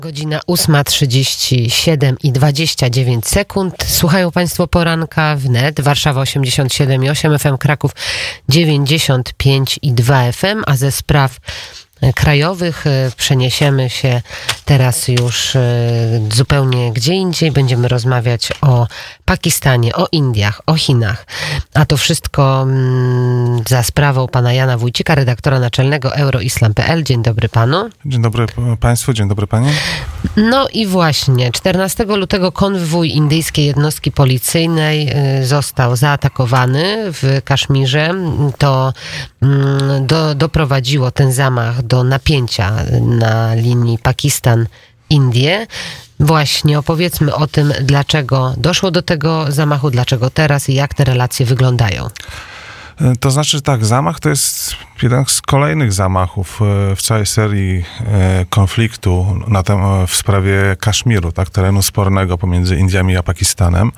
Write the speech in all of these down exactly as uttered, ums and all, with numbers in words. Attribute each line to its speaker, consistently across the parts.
Speaker 1: Godzina ósma trzydzieści siedem i dwadzieścia dziewięć sekund. Słuchają Państwo poranka wnet. Warszawa osiemdziesiąt siedem i osiem F M, Kraków dziewięćdziesiąt pięć i dwa F M, a ze spraw krajowych przeniesiemy się teraz już zupełnie gdzie indziej. Będziemy rozmawiać o Pakistanie, o Indiach, o Chinach. A to wszystko za sprawą pana Jana Wójcika, redaktora naczelnego euroislam kropka p l. Dzień dobry panu.
Speaker 2: Dzień dobry państwu, dzień dobry pani.
Speaker 1: No i właśnie, czternastego lutego konwój indyjskiej jednostki policyjnej został zaatakowany w Kaszmirze. To do, doprowadziło ten zamach do napięcia na linii Pakistan-Indie. Właśnie opowiedzmy o tym, dlaczego doszło do tego zamachu, dlaczego teraz i jak te relacje wyglądają.
Speaker 2: To znaczy tak, zamach to jest jeden z kolejnych zamachów w całej serii konfliktu na tem- w sprawie Kaszmiru, tak, terenu spornego pomiędzy Indiami a Pakistanem.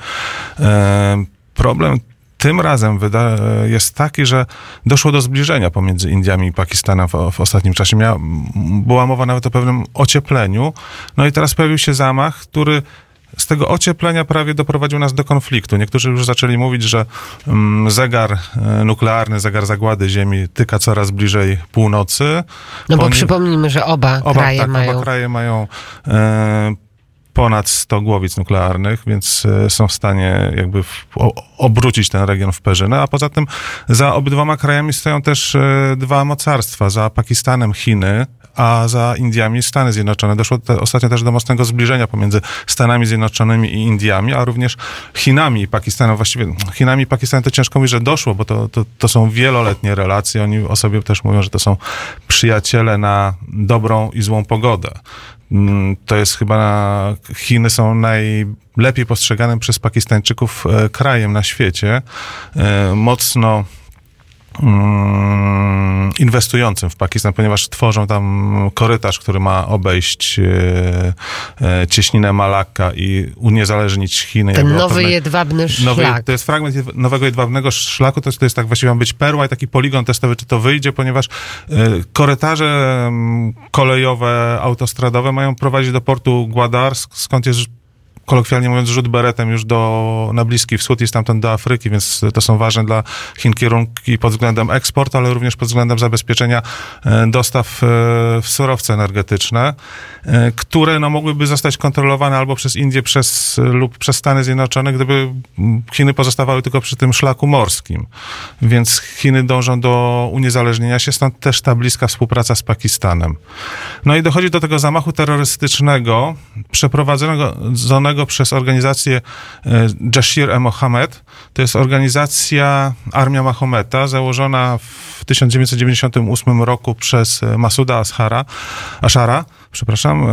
Speaker 2: Problem tym razem wyda- jest taki, że doszło do zbliżenia pomiędzy Indiami i Pakistanem w, w ostatnim czasie. Mia- była mowa nawet o pewnym ociepleniu. No i teraz pojawił się zamach, który z tego ocieplenia prawie doprowadził nas do konfliktu. Niektórzy już zaczęli mówić, że mm, zegar e, nuklearny, zegar zagłady Ziemi tyka coraz bliżej północy.
Speaker 1: No bo
Speaker 2: Poni-
Speaker 1: przypomnijmy, że oba,
Speaker 2: oba
Speaker 1: kraje
Speaker 2: tak,
Speaker 1: mają...
Speaker 2: Oba kraje mają e, ponad sto głowic nuklearnych, więc e, są w stanie jakby w, o, obrócić ten region w perzynę, a poza tym za obydwoma krajami stoją też e, dwa mocarstwa. Za Pakistanem Chiny, a za Indiami Stany Zjednoczone. Doszło te, ostatnio też do mocnego zbliżenia pomiędzy Stanami Zjednoczonymi i Indiami, a również Chinami i Pakistanem. Właściwie Chinami i Pakistanem to ciężko mówić, że doszło, bo to, to, to są wieloletnie relacje. Oni o sobie też mówią, że to są przyjaciele na dobrą i złą pogodę. To jest chyba, Chiny są najlepiej postrzeganym przez Pakistańczyków krajem na świecie. Mocno inwestującym w Pakistan, ponieważ tworzą tam korytarz, który ma obejść e, e, cieśninę Malakka i uniezależnić Chiny.
Speaker 1: Ten nowy pewne, jedwabny szlak. Nowy,
Speaker 2: to jest fragment nowego jedwabnego szlaku, to jest, to jest tak właściwie ma być perła i taki poligon testowy, czy to wyjdzie, ponieważ e, korytarze kolejowe, autostradowe mają prowadzić do portu Gwadar, skąd jest, kolokwialnie mówiąc, rzut beretem już do, na Bliski Wschód i stamtąd do Afryki, więc to są ważne dla Chin kierunki pod względem eksportu, ale również pod względem zabezpieczenia dostaw w surowce energetyczne, które no, mogłyby zostać kontrolowane albo przez Indię przez, lub przez Stany Zjednoczone, gdyby Chiny pozostawały tylko przy tym szlaku morskim. Więc Chiny dążą do uniezależnienia się, stąd też ta bliska współpraca z Pakistanem. No i dochodzi do tego zamachu terrorystycznego przeprowadzonego przez organizację Jaish-e-Mohammed. To jest organizacja Armia Mahometa, założona w tysiąc dziewięćset dziewięćdziesiątym ósmym roku przez Masuda Ashara, Ashara, przepraszam.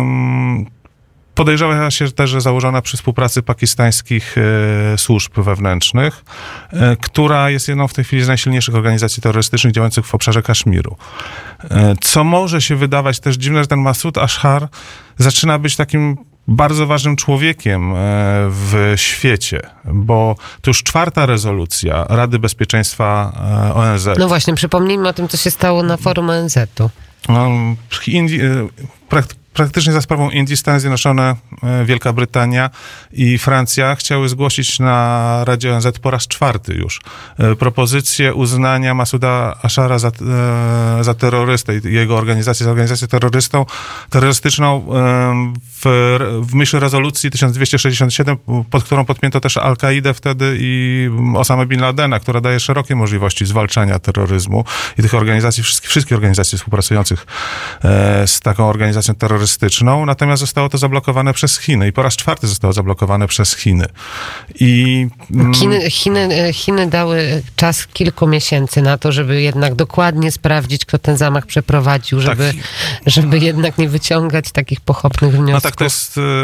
Speaker 2: Podejrzewa się też, że założona przy współpracy pakistańskich e, służb wewnętrznych, e, która jest jedną w tej chwili z najsilniejszych organizacji terrorystycznych działających w obszarze Kaszmiru. E, co może się wydawać też dziwne, że ten Masud Ashar zaczyna być takim bardzo ważnym człowiekiem w świecie, bo to już czwarta rezolucja Rady Bezpieczeństwa O N Z.
Speaker 1: No właśnie, przypomnijmy o tym, co się stało na forum O N Z-u.
Speaker 2: No, Indii, prakt, praktycznie za sprawą Indii Stany Zjednoczone, Wielka Brytania i Francja chciały zgłosić na Radzie O N Z po raz czwarty już propozycję uznania Masuda Ashara za, za terrorystę i jego organizację za organizację terrorystą, terrorystyczną w, w myśl rezolucji tysiąc dwieście sześćdziesiąt siedem, pod którą podpięto też Al-Kaidę wtedy i Osamę Bin Ladena, która daje szerokie możliwości zwalczania terroryzmu i tych organizacji, wszystkich, wszystkich organizacji współpracujących z taką organizacją terrorystyczną, natomiast zostało to zablokowane przez Chiny i po raz czwarty zostało zablokowane przez Chiny. I
Speaker 1: Chiny, Chiny, Chiny dały czas kilku miesięcy na to, żeby jednak dokładnie sprawdzić, kto ten zamach przeprowadził, żeby, tak. żeby jednak nie wyciągać takich pochopnych wniosków.
Speaker 2: No tak, to jest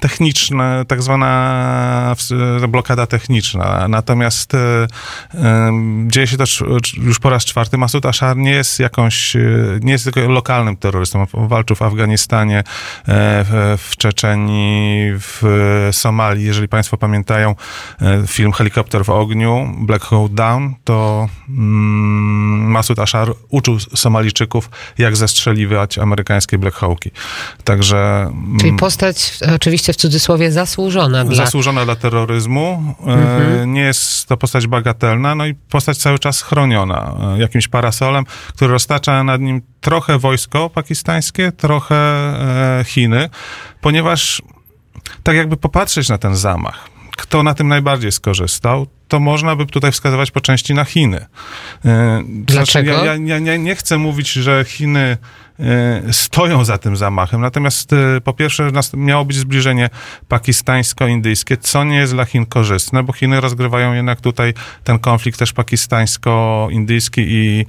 Speaker 2: techniczne, tak zwana blokada techniczna. Natomiast e, e, dzieje się to już po raz czwarty. Masud Ashar nie jest jakąś, nie jest tylko lokalnym terrorystą. Walczył w Afganistanie, e, w, w Czeczenii, w Somalii. Jeżeli państwo pamiętają e, film Helikopter w ogniu, Black Hawk Down, to mm, Masud Ashar uczył Somalijczyków, jak zestrzeliwać amerykańskie Black Hawki. Także...
Speaker 1: Czyli postać oczywiście w cudzysłowie zasłużona dla...
Speaker 2: Zasłużona dla terroryzmu. Mhm. Nie jest to postać bagatelna, no i postać cały czas chroniona jakimś parasolem, który roztacza nad nim trochę wojsko pakistańskie, trochę Chiny, ponieważ tak jakby popatrzeć na ten zamach, kto na tym najbardziej skorzystał, to można by tutaj wskazywać po części na Chiny.
Speaker 1: Dlaczego?
Speaker 2: Znaczy, ja, ja, ja nie chcę mówić, że Chiny stoją za tym zamachem. Natomiast po pierwsze miało być zbliżenie pakistańsko-indyjskie, co nie jest dla Chin korzystne, bo Chiny rozgrywają jednak tutaj ten konflikt też pakistańsko-indyjski i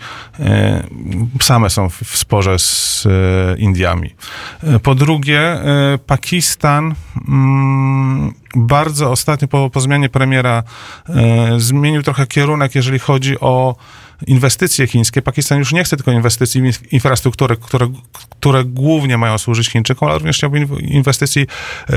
Speaker 2: same są w sporze z Indiami. Po drugie, Pakistan bardzo ostatnio po, po zmianie premiera zmienił trochę kierunek, jeżeli chodzi o inwestycje chińskie. Pakistan już nie chce tylko inwestycji w infrastrukturę, które, które głównie mają służyć Chińczykom, ale również chciałby inwestycji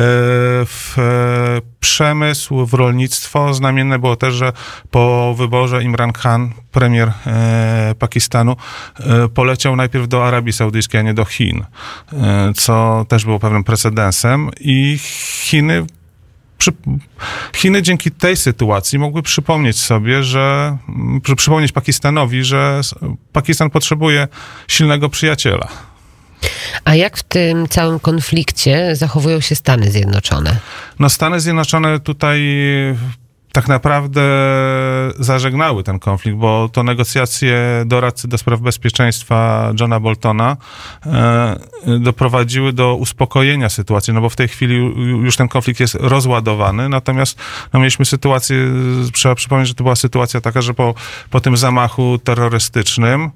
Speaker 2: w przemysł, w rolnictwo. Znamienne było też, że po wyborze Imran Khan, premier Pakistanu, poleciał najpierw do Arabii Saudyjskiej, a nie do Chin, co też było pewnym precedensem i Chiny Przy, Chiny dzięki tej sytuacji mogły przypomnieć sobie, że przy, przypomnieć Pakistanowi, że Pakistan potrzebuje silnego przyjaciela.
Speaker 1: A jak w tym całym konflikcie zachowują się Stany Zjednoczone?
Speaker 2: No Stany Zjednoczone tutaj tak naprawdę zażegnały ten konflikt, bo to negocjacje doradcy do spraw bezpieczeństwa Johna Boltona e, doprowadziły do uspokojenia sytuacji, no bo w tej chwili już ten konflikt jest rozładowany, natomiast no, mieliśmy sytuację, trzeba przypomnieć, że to była sytuacja taka, że po, po tym zamachu terrorystycznym,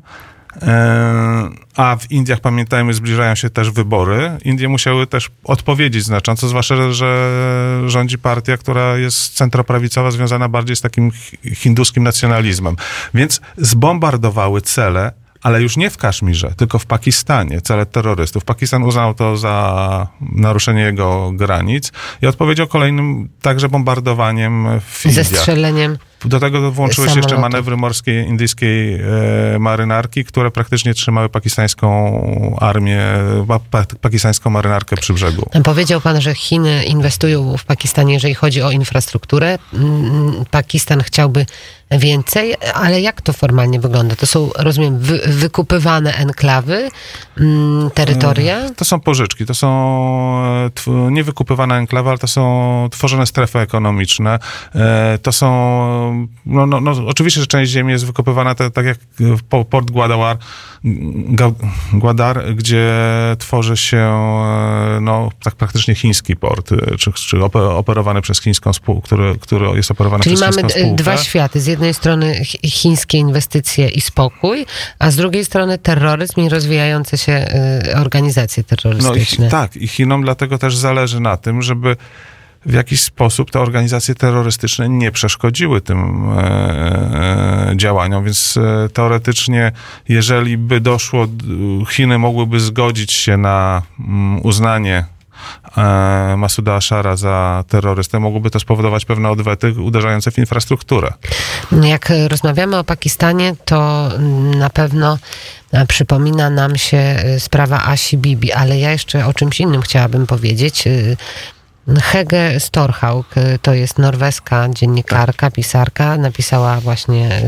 Speaker 2: a w Indiach, pamiętajmy, zbliżają się też wybory. Indie musiały też odpowiedzieć znacząco, zwłaszcza, że, że rządzi partia, która jest centroprawicowa, związana bardziej z takim hinduskim nacjonalizmem. Więc zbombardowały cele, ale już nie w Kaszmirze, tylko w Pakistanie, cele terrorystów. Pakistan uznał to za naruszenie jego granic i odpowiedział kolejnym także bombardowaniem w Indiach.
Speaker 1: Zestrzeleniem.
Speaker 2: Do tego włączyły się
Speaker 1: samolotu.
Speaker 2: jeszcze manewry morskie indyjskiej e, marynarki, które praktycznie trzymały pakistańską armię, pa, pakistańską marynarkę przy brzegu.
Speaker 1: Powiedział pan, że Chiny inwestują w Pakistanie, jeżeli chodzi o infrastrukturę. Pakistan chciałby więcej, ale jak to formalnie wygląda? To są, rozumiem, wy, wykupywane enklawy, m, terytoria?
Speaker 2: To są pożyczki, to są nie wykupywane enklawy, ale to są tworzone strefy ekonomiczne. To są No, no, no, oczywiście, że część ziemi jest wykopywana tak, tak jak port Gwadar, Gwadar, gdzie tworzy się no, tak praktycznie chiński port, czy, czy operowany przez chińską spółkę, który, który jest operowany
Speaker 1: Czyli
Speaker 2: przez chińską spółkę.
Speaker 1: Czyli mamy dwa światy. Z jednej strony chińskie inwestycje i spokój, a z drugiej strony terroryzm i rozwijające się organizacje terrorystyczne.
Speaker 2: No i, tak, i Chinom dlatego też zależy na tym, żeby w jakiś sposób te organizacje terrorystyczne nie przeszkodziły tym e, działaniom, więc e, teoretycznie, jeżeli by doszło, Chiny mogłyby zgodzić się na mm, uznanie e, Masuda Ashara za terrorystę, mogłoby to spowodować pewne odwety uderzające w infrastrukturę.
Speaker 1: Jak rozmawiamy o Pakistanie, to na pewno przypomina nam się sprawa Asi Bibi, ale ja jeszcze o czymś innym chciałabym powiedzieć. Hege Storhaug, to jest norweska dziennikarka, pisarka, napisała właśnie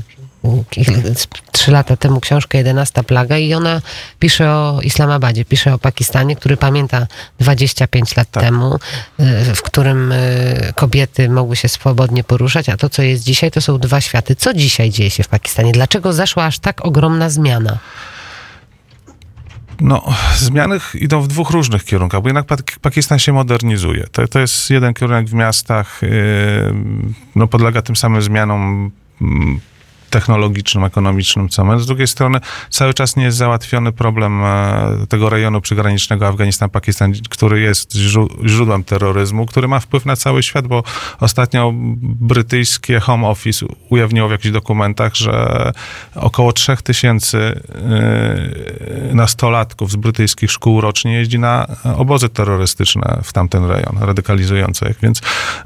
Speaker 1: trzy lata temu książkę jedenasta plaga i ona pisze o Islamabadzie, pisze o Pakistanie, który pamięta dwadzieścia pięć lat tak. temu, w którym kobiety mogły się swobodnie poruszać, a to, co jest dzisiaj, to są dwa światy. Co dzisiaj dzieje się w Pakistanie? Dlaczego zaszła aż tak ogromna zmiana?
Speaker 2: No, zmiany idą w dwóch różnych kierunkach, bo jednak Pakistan się modernizuje. To, to jest jeden kierunek w miastach, yy, no podlega tym samym zmianom, yy, technologicznym, ekonomicznym, co my. Z drugiej strony cały czas nie jest załatwiony problem tego rejonu przygranicznego Afganistan-Pakistan, który jest źródłem terroryzmu, który ma wpływ na cały świat, bo ostatnio brytyjskie Home Office ujawniło w jakichś dokumentach, że około trzech tysięcy nastolatków z brytyjskich szkół rocznie jeździ na obozy terrorystyczne w tamten rejon, radykalizujące ich, więc,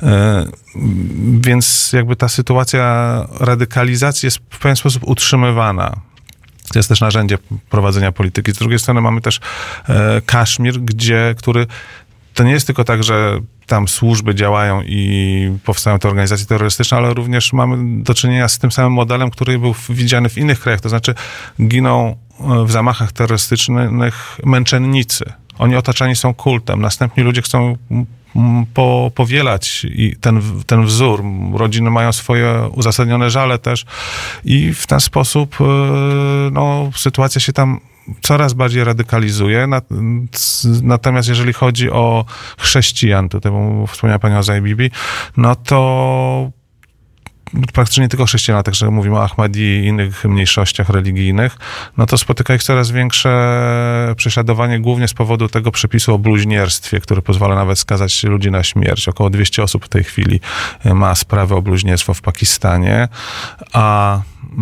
Speaker 2: więc jakby ta sytuacja radykalizacji jest w pewien sposób utrzymywana. To jest też narzędzie prowadzenia polityki. Z drugiej strony mamy też e, Kaszmir, gdzie, który to nie jest tylko tak, że tam służby działają i powstają te organizacje terrorystyczne, ale również mamy do czynienia z tym samym modelem, który był widziany w innych krajach. To znaczy giną w zamachach terrorystycznych męczennicy. Oni otaczani są kultem. Następni ludzie chcą po, powielać i ten, ten wzór. Rodziny mają swoje uzasadnione żale też i w ten sposób no, sytuacja się tam coraz bardziej radykalizuje. Natomiast jeżeli chodzi o chrześcijan, tutaj wspomniała pani o Zajbibi, no to praktycznie nie tylko chrześcijanie, także mówimy o Ahmadi i innych mniejszościach religijnych, no to spotyka ich coraz większe prześladowanie, głównie z powodu tego przepisu o bluźnierstwie, który pozwala nawet skazać ludzi na śmierć. Około dwieście osób w tej chwili ma sprawę o bluźnierstwo w Pakistanie, a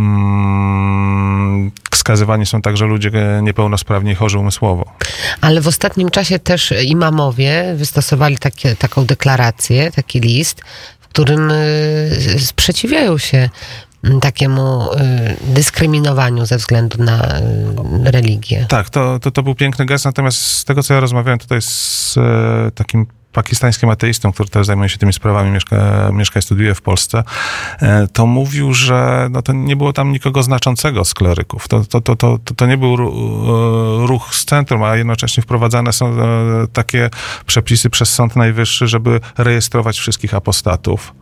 Speaker 2: mm, skazywani są także ludzie niepełnosprawni i chorzy umysłowo.
Speaker 1: Ale w ostatnim czasie też imamowie wystosowali takie, taką deklarację, taki list, w którym sprzeciwiają się takiemu dyskryminowaniu ze względu na religię.
Speaker 2: Tak, to, to, to był piękny gest, natomiast z tego, co ja rozmawiałem tutaj z takim pakistańskim ateistą, który też zajmuje się tymi sprawami, mieszka, mieszka i studiuje w Polsce, to mówił, że no to nie było tam nikogo znaczącego z kleryków. To, to, to, to, to nie był ruch z centrum, a jednocześnie wprowadzane są takie przepisy przez Sąd Najwyższy, żeby rejestrować wszystkich apostatów.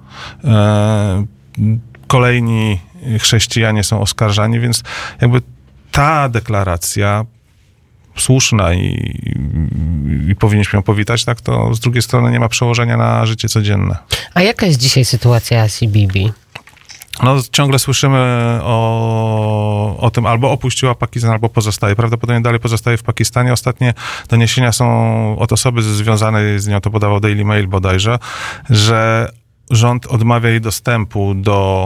Speaker 2: Kolejni chrześcijanie są oskarżani, więc jakby ta deklaracja słuszna i, i powinniśmy ją powitać, tak, to z drugiej strony nie ma przełożenia na życie codzienne.
Speaker 1: A jaka jest dzisiaj sytuacja Asi Bibi?
Speaker 2: No, ciągle słyszymy o, o tym, albo opuściła Pakistan, albo pozostaje. Prawdopodobnie dalej pozostaje w Pakistanie. Ostatnie doniesienia są od osoby związanej z nią, to podawał Daily Mail bodajże, że rząd odmawia jej dostępu do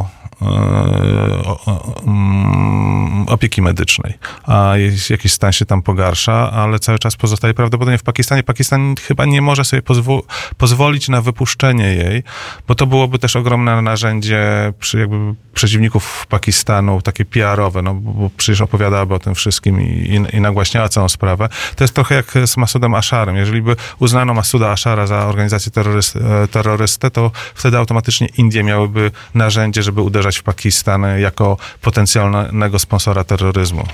Speaker 2: opieki medycznej, a jakiś stan się tam pogarsza, ale cały czas pozostaje prawdopodobnie w Pakistanie. Pakistan chyba nie może sobie pozwo- pozwolić na wypuszczenie jej, bo to byłoby też ogromne narzędzie przy jakby przeciwników Pakistanu, takie P R-owe, no bo przecież opowiadałaby o tym wszystkim i, i, i nagłaśniała całą sprawę. To jest trochę jak z Masudem Asharem. Jeżeli by uznano Masuda Ashara za organizację terroryst- terrorystę, to wtedy automatycznie Indie miałyby narzędzie, żeby uderzyć w Pakistan jako potencjalnego sponsora terroryzmu.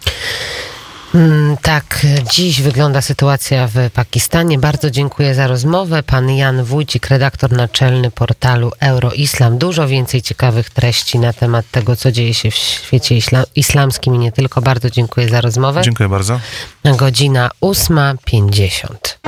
Speaker 1: Tak, dziś wygląda sytuacja w Pakistanie. Bardzo dziękuję za rozmowę. Pan Jan Wójcik, redaktor naczelny portalu Euroislam. Dużo więcej ciekawych treści na temat tego, co dzieje się w świecie isla- islamskim i nie tylko. Bardzo dziękuję za rozmowę.
Speaker 2: Dziękuję bardzo.
Speaker 1: Godzina ósma pięćdziesiąt.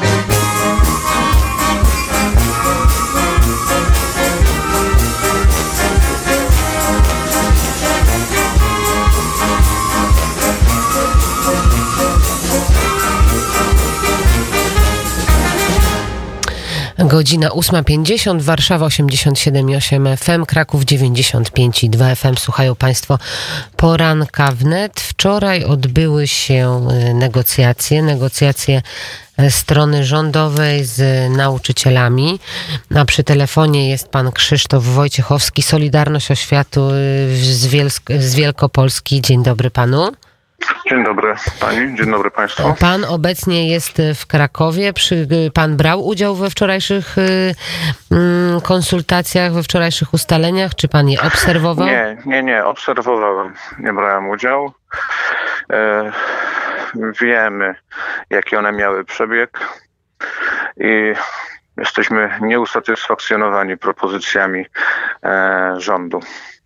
Speaker 1: Godzina ósma pięćdziesiąt, Warszawa osiemdziesiąt siedem i osiem F M, Kraków dziewięćdziesiąt pięć i dwa F M. Słuchają Państwo poranka wnet. Wczoraj odbyły się negocjacje, negocjacje strony rządowej z nauczycielami. A przy telefonie jest pan Krzysztof Wojciechowski, Solidarność Oświatu z, Wielsk- z Wielkopolski. Dzień dobry panu.
Speaker 3: Dzień dobry pani, dzień dobry państwu.
Speaker 1: Pan obecnie jest w Krakowie. Przy, pan brał udział we wczorajszych y, y, konsultacjach, we wczorajszych ustaleniach? Czy pan je obserwował?
Speaker 3: Nie, nie, nie, obserwowałem. Nie brałem udziału. E, wiemy, jaki one miały przebieg i jesteśmy nieusatysfakcjonowani propozycjami e, rządu.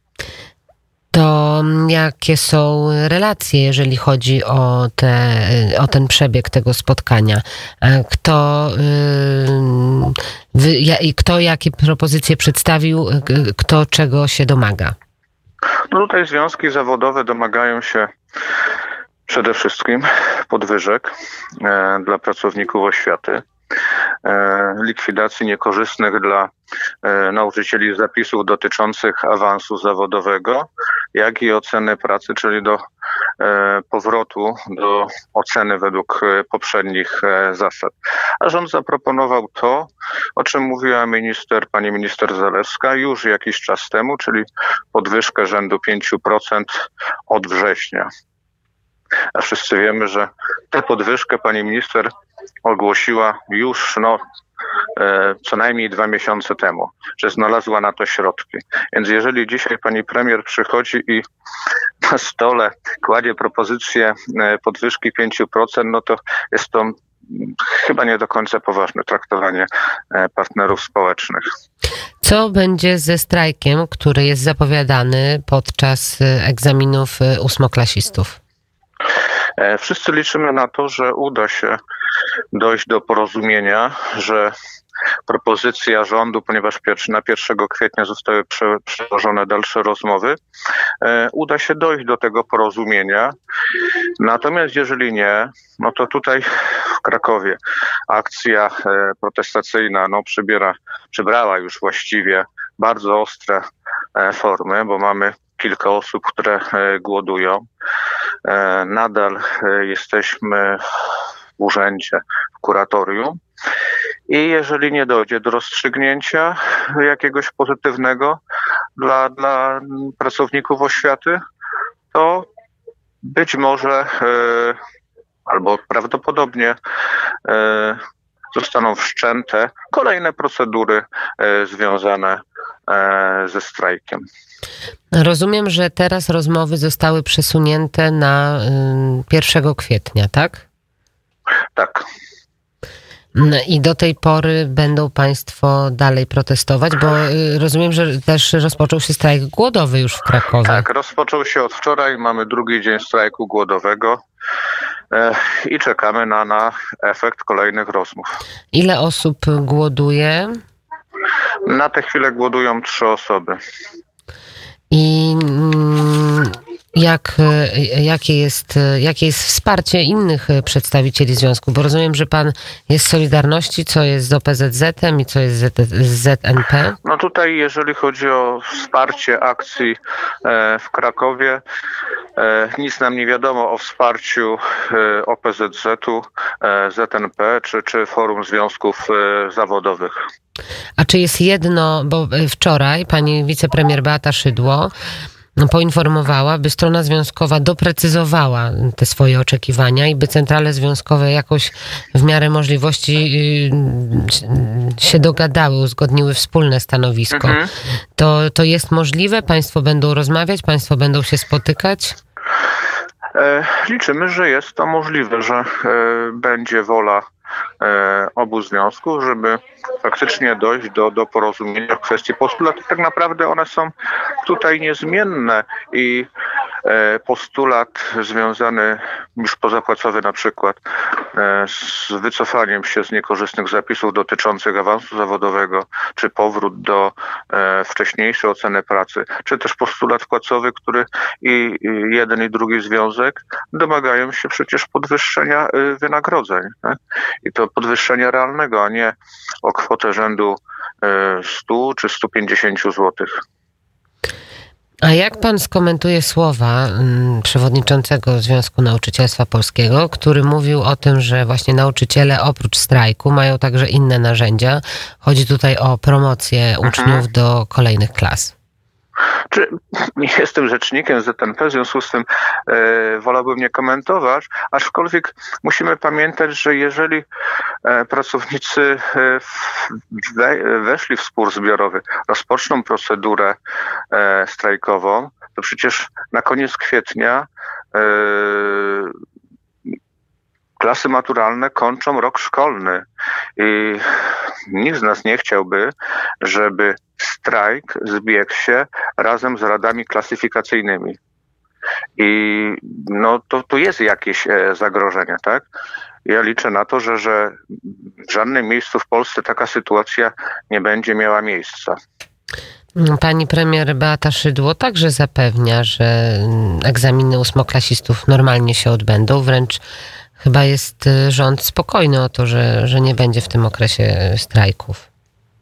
Speaker 1: To jakie są relacje, jeżeli chodzi o, te, o ten przebieg tego spotkania? Kto, wy, kto jakie propozycje przedstawił, kto czego się domaga?
Speaker 3: No tutaj związki zawodowe domagają się przede wszystkim podwyżek e, dla pracowników oświaty, e, likwidacji niekorzystnych dla e, nauczycieli zapisów dotyczących awansu zawodowego, jak i oceny pracy, czyli do e, powrotu do oceny według e, poprzednich e, zasad. A rząd zaproponował to, o czym mówiła minister, pani minister Zalewska już jakiś czas temu, czyli podwyżkę rzędu pięć procent od września. A wszyscy wiemy, że tę podwyżkę pani minister ogłosiła już no, e, co najmniej dwa miesiące temu, że znalazła na to środki. Więc jeżeli dzisiaj pani premier przychodzi i na stole kładzie propozycję e, podwyżki pięć procent, no to jest to chyba nie do końca poważne traktowanie e, partnerów społecznych.
Speaker 1: Co będzie ze strajkiem, który jest zapowiadany podczas egzaminów ósmoklasistów?
Speaker 3: Wszyscy liczymy na to, że uda się dojść do porozumienia, że propozycja rządu, ponieważ na pierwszego kwietnia zostały prze, przełożone dalsze rozmowy, uda się dojść do tego porozumienia. Natomiast jeżeli nie, no to tutaj w Krakowie akcja protestacyjna no, przybiera, przybrała już właściwie bardzo ostre formy, bo mamy kilka osób, które głodują. Nadal jesteśmy w urzędzie, w kuratorium i jeżeli nie dojdzie do rozstrzygnięcia jakiegoś pozytywnego dla, dla pracowników oświaty, to być może albo prawdopodobnie zostaną wszczęte kolejne procedury związane ze strajkiem.
Speaker 1: Rozumiem, że teraz rozmowy zostały przesunięte na pierwszego kwietnia, tak?
Speaker 3: Tak.
Speaker 1: I do tej pory będą państwo dalej protestować, bo rozumiem, że też rozpoczął się strajk głodowy już w Krakowie.
Speaker 3: Tak, rozpoczął się od wczoraj, mamy drugi dzień strajku głodowego i czekamy na, na efekt kolejnych rozmów.
Speaker 1: Ile osób głoduje?
Speaker 3: Na tę chwilę głodują trzy osoby.
Speaker 1: I jak, jakie, jest, jakie jest wsparcie innych przedstawicieli związku? Bo rozumiem, że pan jest z Solidarności, co jest z O P Z Z-em i co jest z Z N P?
Speaker 3: No tutaj, jeżeli chodzi o wsparcie akcji w Krakowie, nic nam nie wiadomo o wsparciu O P Z Z-u, Z N P czy, czy Forum Związków Zawodowych.
Speaker 1: A czy jest jedno, bo wczoraj pani wicepremier Beata Szydło poinformowała, by strona związkowa doprecyzowała te swoje oczekiwania i by centrale związkowe jakoś w miarę możliwości się dogadały, uzgodniły wspólne stanowisko. Mhm. To, to jest możliwe? Państwo będą rozmawiać? Państwo będą się spotykać?
Speaker 3: Liczymy, że jest to możliwe, że będzie wola obu związków, żeby faktycznie dojść do, do porozumienia w kwestii postulatów. Tak naprawdę one są tutaj niezmienne i postulat związany już pozapłacowy na przykład z wycofaniem się z niekorzystnych zapisów dotyczących awansu zawodowego, czy powrót do wcześniejszej oceny pracy, czy też postulat płacowy, który i jeden i drugi związek domagają się przecież podwyższenia wynagrodzeń. Tak? I to podwyższenia realnego, a nie o kwotę rzędu stu czy stu pięćdziesięciu złotych.
Speaker 1: A jak pan skomentuje słowa m, przewodniczącego Związku Nauczycielstwa Polskiego, który mówił o tym, że właśnie nauczyciele oprócz strajku mają także inne narzędzia? Chodzi tutaj o promocję uczniów mhm. do kolejnych klas.
Speaker 3: Czy nie jestem rzecznikiem Z N P, w związku z tym e, wolałbym nie komentować, aczkolwiek musimy pamiętać, że jeżeli e, pracownicy e, we, weszli w spór zbiorowy, rozpoczną procedurę e, strajkową, to przecież na koniec kwietnia e, klasy maturalne kończą rok szkolny i nikt z nas nie chciałby, żeby strajk zbiegł się razem z radami klasyfikacyjnymi. I no to, to jest jakieś e, zagrożenie, tak? Ja liczę na to, że, że w żadnym miejscu w Polsce taka sytuacja nie będzie miała miejsca.
Speaker 1: Pani premier Beata Szydło także zapewnia, że egzaminy ósmoklasistów normalnie się odbędą. Wręcz chyba jest rząd spokojny o to, że, że nie będzie w tym okresie strajków.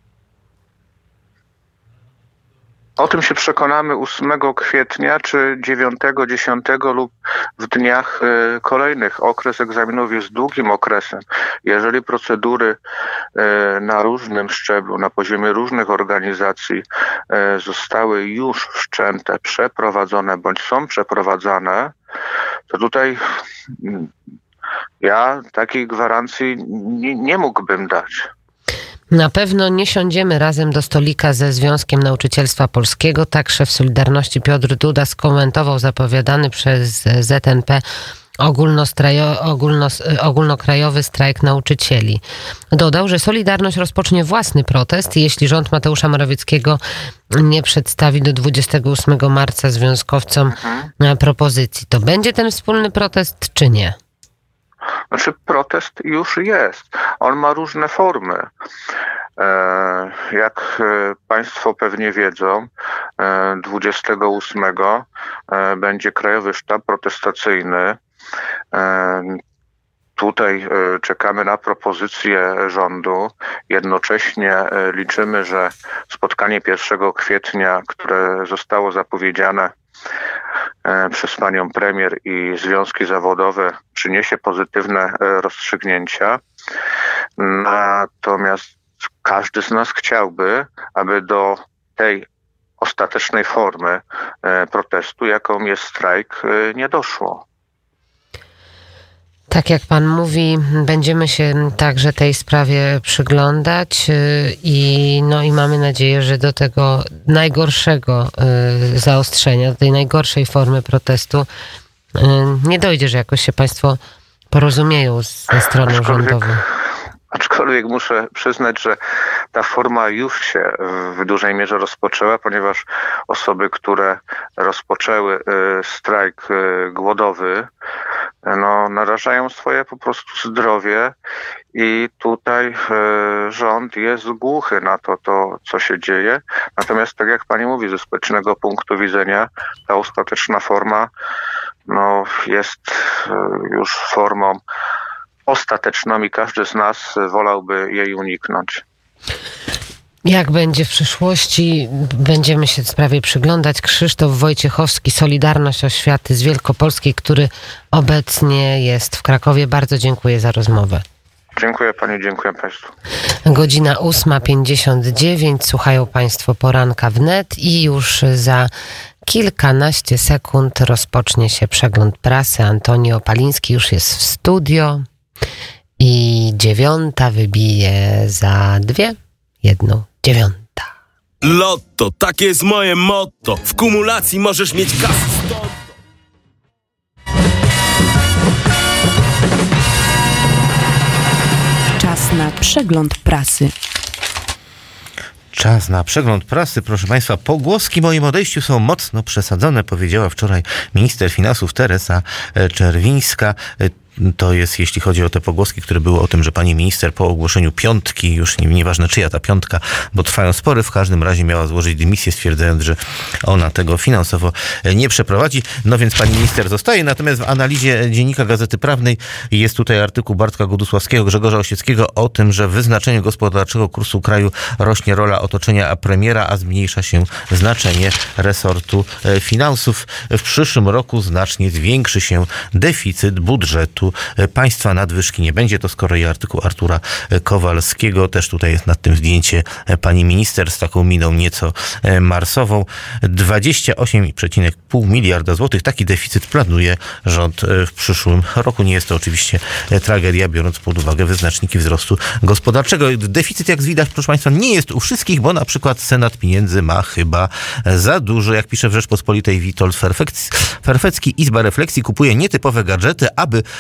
Speaker 3: O tym się przekonamy ósmego kwietnia, czy dziewiątego, dziesiątego lub w dniach y, kolejnych. Okres egzaminów jest długim okresem. Jeżeli procedury y, na różnym szczeblu, na poziomie różnych organizacji y, zostały już wszczęte, przeprowadzone bądź są przeprowadzane, to tutaj y, ja takiej gwarancji nie, nie mógłbym dać.
Speaker 1: Na pewno nie siądziemy razem do stolika ze Związkiem Nauczycielstwa Polskiego. Tak szef Solidarności Piotr Duda skomentował zapowiadany przez Z N P ogólnos, ogólnokrajowy strajk nauczycieli. Dodał, że Solidarność rozpocznie własny protest, jeśli rząd Mateusza Morawieckiego nie przedstawi do dwudziestego ósmego marca związkowcom mhm. propozycji. To będzie ten wspólny protest, czy nie?
Speaker 3: Znaczy protest już jest. On ma różne formy. Jak Państwo pewnie wiedzą, dwudziestego ósmego będzie Krajowy Sztab Protestacyjny. Tutaj czekamy na propozycję rządu. Jednocześnie liczymy, że spotkanie pierwszego kwietnia, które zostało zapowiedziane przez panią premier i związki zawodowe, przyniesie pozytywne rozstrzygnięcia. Natomiast każdy z nas chciałby, aby do tej ostatecznej formy protestu, jaką jest strajk, nie doszło.
Speaker 1: Tak jak pan mówi, będziemy się także tej sprawie przyglądać i, no i mamy nadzieję, że do tego najgorszego zaostrzenia, do tej najgorszej formy protestu nie dojdzie, że jakoś się państwo porozumieją ze stroną
Speaker 3: aczkolwiek,
Speaker 1: rządową.
Speaker 3: Aczkolwiek muszę przyznać, że ta forma już się w dużej mierze rozpoczęła, ponieważ osoby, które rozpoczęły strajk głodowy, no, narażają swoje po prostu zdrowie i tutaj e, rząd jest głuchy na to, to, co się dzieje. Natomiast tak jak pani mówi, ze społecznego punktu widzenia ta ostateczna forma no, jest e, już formą ostateczną i każdy z nas wolałby jej uniknąć.
Speaker 1: Jak będzie w przyszłości, będziemy się sprawie przyglądać. Krzysztof Wojciechowski, Solidarność Oświaty z Wielkopolskiej, który obecnie jest w Krakowie. Bardzo dziękuję za rozmowę.
Speaker 3: Dziękuję pani, dziękuję państwu.
Speaker 1: Godzina ósma pięćdziesiąt dziewięć. Słuchają państwo poranka wnet i już za kilkanaście sekund rozpocznie się przegląd prasy. Antoni Opaliński już jest w studio i dziewiąta wybije za dwie. Jedną dziewiąta.
Speaker 4: Lotto, takie jest moje motto. W kumulacji możesz mieć kasę sto.
Speaker 5: Czas na przegląd prasy.
Speaker 6: Czas na przegląd prasy, proszę Państwa. Pogłoski o moim odejściu są mocno przesadzone, powiedziała wczoraj minister finansów Teresa Czerwińska. To jest, jeśli chodzi o te pogłoski, które były o tym, że pani minister po ogłoszeniu piątki, już nie, nieważne czyja ta piątka, bo trwają spory, w każdym razie miała złożyć dymisję, stwierdzając, że ona tego finansowo nie przeprowadzi. No więc pani minister zostaje. Natomiast w analizie Dziennika Gazety Prawnej jest tutaj artykuł Bartka Godusławskiego, Grzegorza Osieckiego o tym, że w wyznaczeniu gospodarczego kursu kraju rośnie rola otoczenia premiera, a zmniejsza się znaczenie resortu finansów. W przyszłym roku znacznie zwiększy się deficyt budżetu państwa, nadwyżki nie będzie. To z kolei artykuł Artura Kowalskiego. Też tutaj jest nad tym zdjęcie pani minister z taką miną nieco marsową. dwadzieścia osiem przecinek pięć miliarda złotych. Taki deficyt planuje rząd w przyszłym roku. Nie jest to oczywiście tragedia, biorąc pod uwagę wyznaczniki wzrostu gospodarczego. Deficyt, jak widać, proszę państwa, nie jest u wszystkich, bo na przykład Senat pieniędzy ma chyba za dużo. Jak pisze w Rzeczpospolitej Witold Ferfecki, Izba Refleksji kupuje nietypowe gadżety, aby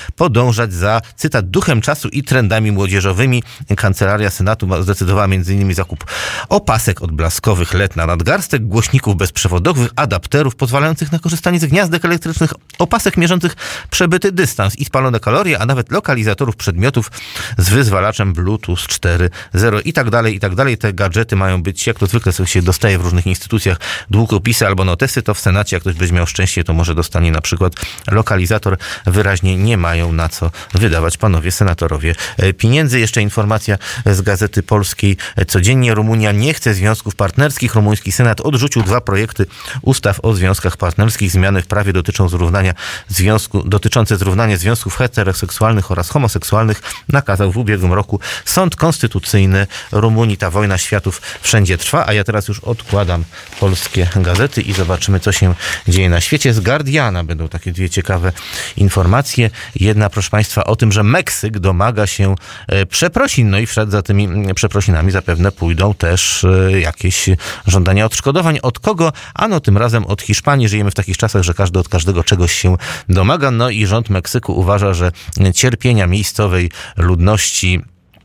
Speaker 6: podążać za, cytat, duchem czasu i trendami młodzieżowymi. Kancelaria Senatu zdecydowała między innymi zakup opasek odblaskowych L E D na nadgarstek, głośników bezprzewodowych, adapterów pozwalających na korzystanie z gniazdek elektrycznych, opasek mierzących przebyty dystans i spalone kalorie, a nawet lokalizatorów przedmiotów z wyzwalaczem Bluetooth cztery zero i tak dalej, i tak dalej. Te gadżety mają być, jak to zwykle sobie się dostaje w różnych instytucjach, długopisy albo notesy, to w Senacie, jak ktoś będzie miał szczęście, to może dostanie na przykład lokalizator. Wyraźnie nie mają na co wydawać panowie senatorowie pieniędzy. Jeszcze informacja z Gazety Polskiej codziennie. Rumunia nie chce związków partnerskich. Rumuński Senat odrzucił dwa projekty ustaw o związkach partnerskich. Zmiany w prawie dotyczą zrównania związku, dotyczące zrównania związków heteroseksualnych oraz homoseksualnych nakazał w ubiegłym roku Sąd Konstytucyjny Rumunii. Ta wojna światów wszędzie trwa, a ja teraz już odkładam polskie gazety i zobaczymy, co się dzieje na świecie. Z Guardiana będą takie dwie ciekawe informacje. Jedna, proszę państwa, o tym, że Meksyk domaga się przeprosin. No i wśród za tymi przeprosinami zapewne pójdą też jakieś żądania odszkodowań. Od kogo? Ano tym razem od Hiszpanii. Żyjemy w takich czasach, że każdy od każdego czegoś się domaga. No i rząd Meksyku uważa, że cierpienia miejscowej ludności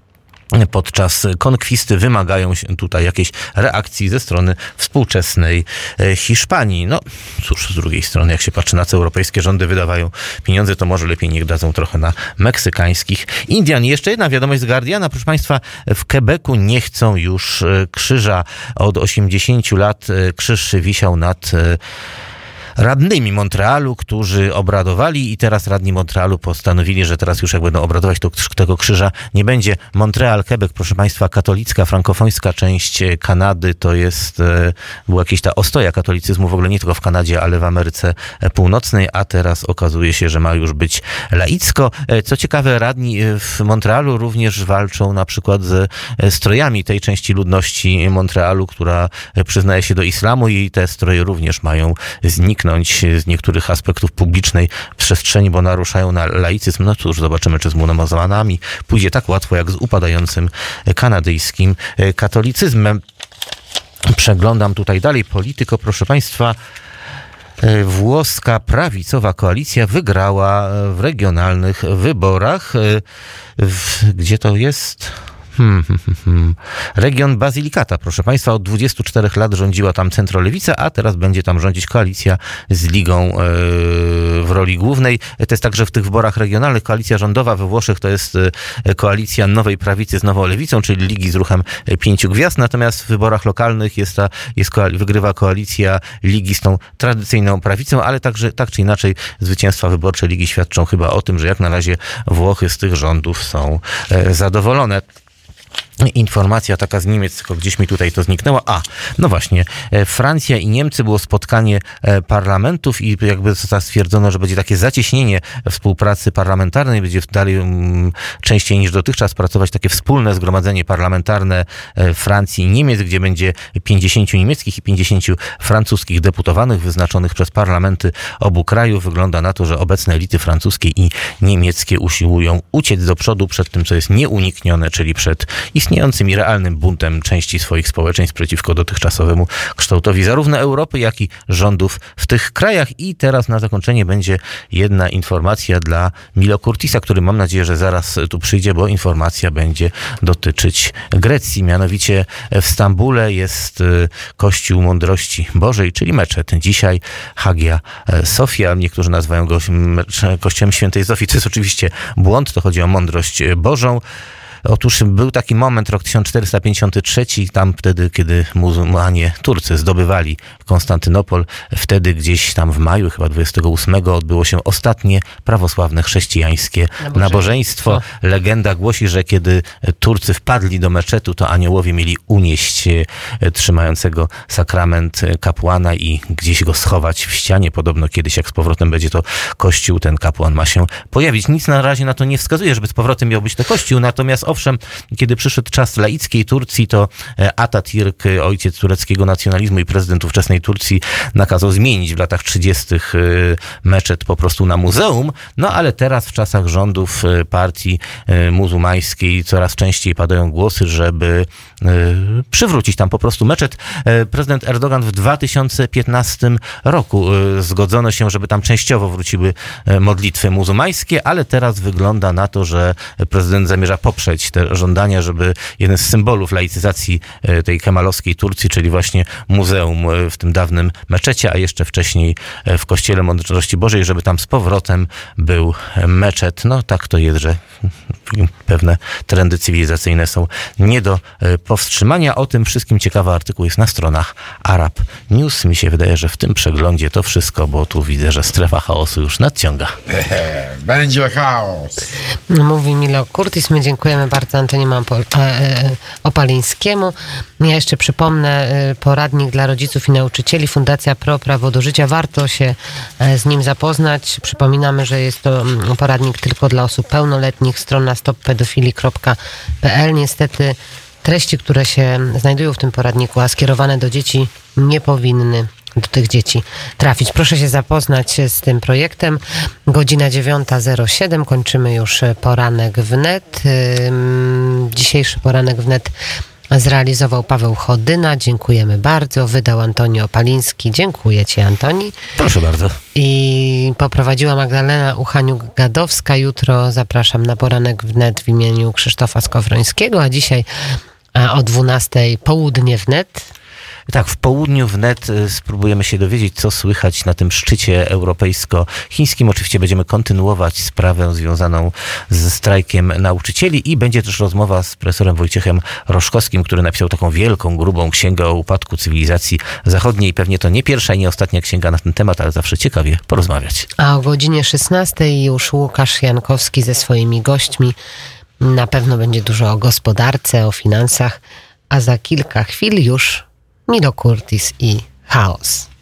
Speaker 6: podczas konkwisty wymagają się tutaj jakiejś reakcji ze strony współczesnej Hiszpanii. No cóż, z drugiej strony, jak się patrzy na co europejskie rządy wydawają pieniądze, to może lepiej niech dadzą trochę na meksykańskich Indian. I jeszcze jedna wiadomość z Guardiana. Proszę państwa, w Quebecu nie chcą już krzyża. Od osiemdziesięciu lat krzyż wisiał nad radnymi Montrealu, którzy obradowali i teraz radni Montrealu postanowili, że teraz już jak będą obradować, to tego krzyża nie będzie. Montreal, Quebec, proszę państwa, katolicka, frankofońska część Kanady, to jest, była jakaś ta ostoja katolicyzmu, w ogóle nie tylko w Kanadzie, ale w Ameryce Północnej, a teraz okazuje się, że ma już być laicko. Co ciekawe, radni w Montrealu również walczą na przykład ze strojami tej części ludności Montrealu, która przyznaje się do islamu i te stroje również mają zniknąć z niektórych aspektów publicznej przestrzeni, bo naruszają na laicyzm. No cóż, zobaczymy, czy z muzułmanami pójdzie tak łatwo, jak z upadającym kanadyjskim katolicyzmem. Przeglądam tutaj dalej Polityko, proszę państwa. Włoska prawicowa koalicja wygrała w regionalnych wyborach. W, gdzie to jest? Hmm, hmm, hmm. Region Basilicata, proszę państwa, od dwudziestu czterech lat rządziła tam centrolewica, a teraz będzie tam rządzić koalicja z Ligą yy, w roli głównej. To jest także w tych wyborach regionalnych. Koalicja rządowa we Włoszech to jest yy, koalicja Nowej Prawicy z Nową Lewicą, czyli Ligi z ruchem pięciu gwiazd, natomiast w wyborach lokalnych jest ta, jest koal- wygrywa koalicja Ligi z tą tradycyjną prawicą, ale także tak czy inaczej zwycięstwa wyborcze Ligi świadczą chyba o tym, że jak na razie Włochy z tych rządów są yy, zadowolone. Informacja taka z Niemiec, tylko gdzieś mi tutaj to zniknęła. A, no właśnie, Francja i Niemcy, było spotkanie parlamentów i jakby stwierdzono, że będzie takie zacieśnienie współpracy parlamentarnej, będzie dalej um, częściej niż dotychczas pracować takie wspólne zgromadzenie parlamentarne Francji i Niemiec, gdzie będzie pięćdziesięciu niemieckich i pięćdziesięciu francuskich deputowanych wyznaczonych przez parlamenty obu krajów. Wygląda na to, że obecne elity francuskie i niemieckie usiłują uciec do przodu przed tym, co jest nieuniknione, czyli przed istniejącym i realnym buntem części swoich społeczeństw przeciwko dotychczasowemu kształtowi zarówno Europy, jak i rządów w tych krajach. I teraz na zakończenie będzie jedna informacja dla Milo Kurtisa, który mam nadzieję, że zaraz tu przyjdzie, bo informacja będzie dotyczyć Grecji. Mianowicie w Stambule jest Kościół Mądrości Bożej, czyli meczet. Dzisiaj Hagia Sofia. Niektórzy nazywają go Kościołem Świętej Zofii. To jest oczywiście błąd, to chodzi o mądrość Bożą. Otóż był taki moment, rok tysiąc czterysta pięćdziesiąty trzeci, tam wtedy, kiedy muzułmanie Turcy zdobywali Konstantynopol, wtedy gdzieś tam w maju, chyba dwudziestego ósmego, odbyło się ostatnie prawosławne chrześcijańskie nabożeństwo. nabożeństwo. Legenda głosi, że kiedy Turcy wpadli do meczetu, to aniołowie mieli unieść trzymającego sakrament kapłana i gdzieś go schować w ścianie. Podobno kiedyś, jak z powrotem będzie to kościół, ten kapłan ma się pojawić. Nic na razie na to nie wskazuje, żeby z powrotem miał być to kościół, natomiast Owszem, kiedy przyszedł czas laickiej Turcji, to Atatürk, ojciec tureckiego nacjonalizmu i prezydent ówczesnej Turcji, nakazał zmienić w latach trzydziestych meczet po prostu na muzeum, no ale teraz w czasach rządów partii muzułmańskiej coraz częściej padają głosy, żeby przywrócić tam po prostu meczet. Prezydent Erdogan w dwa tysiące piętnastym roku zgodzono się, żeby tam częściowo wróciły modlitwy muzułmańskie, ale teraz wygląda na to, że prezydent zamierza poprzeć te żądania, żeby jeden z symbolów laicyzacji tej kemalowskiej Turcji, czyli właśnie muzeum w tym dawnym meczecie, a jeszcze wcześniej w Kościele Mądrości Bożej, żeby tam z powrotem był meczet. No tak to jest, że pewne trendy cywilizacyjne są nie do powstrzymania. O tym wszystkim ciekawy artykuł jest na stronach Arab News. Mi się wydaje, że w tym przeglądzie to wszystko, bo tu widzę, że strefa chaosu już nadciąga.
Speaker 7: Będzie chaos.
Speaker 1: Mówi Milo Kurtis. My dziękujemy bardzo Antoni Opalińskiemu. Ja jeszcze przypomnę poradnik dla rodziców i nauczycieli. Fundacja Pro Prawo do Życia. Warto się z nim zapoznać. Przypominamy, że jest to poradnik tylko dla osób pełnoletnich. Strona stop pedofilii kropka p l. Niestety treści, które się znajdują w tym poradniku, a skierowane do dzieci, nie powinny do tych dzieci trafić. Proszę się zapoznać z tym projektem. Godzina dziewiąta zero siedem. Kończymy już poranek wnet. Dzisiejszy poranek wnet zrealizował Paweł Chodyna. Dziękujemy bardzo. Wydał Antoni Opaliński. Dziękuję Ci, Antoni.
Speaker 6: Proszę bardzo.
Speaker 1: I poprowadziła Magdalena Uchaniuk-Gadowska. Jutro zapraszam na poranek wnet w imieniu Krzysztofa Skowrońskiego, a dzisiaj o dwunastej południe wnet.
Speaker 6: Tak, w południu wnet spróbujemy się dowiedzieć, co słychać na tym szczycie europejsko-chińskim. Oczywiście będziemy kontynuować sprawę związaną ze strajkiem nauczycieli i będzie też rozmowa z profesorem Wojciechem Roszkowskim, który napisał taką wielką, grubą księgę o upadku cywilizacji zachodniej. Pewnie to nie pierwsza i nie ostatnia księga na ten temat, ale zawsze ciekawie porozmawiać.
Speaker 1: A o godzinie szesnastej już Łukasz Jankowski ze swoimi gośćmi. Na pewno będzie dużo o gospodarce, o finansach, a za kilka chwil już Milo Kurtis i Chaos.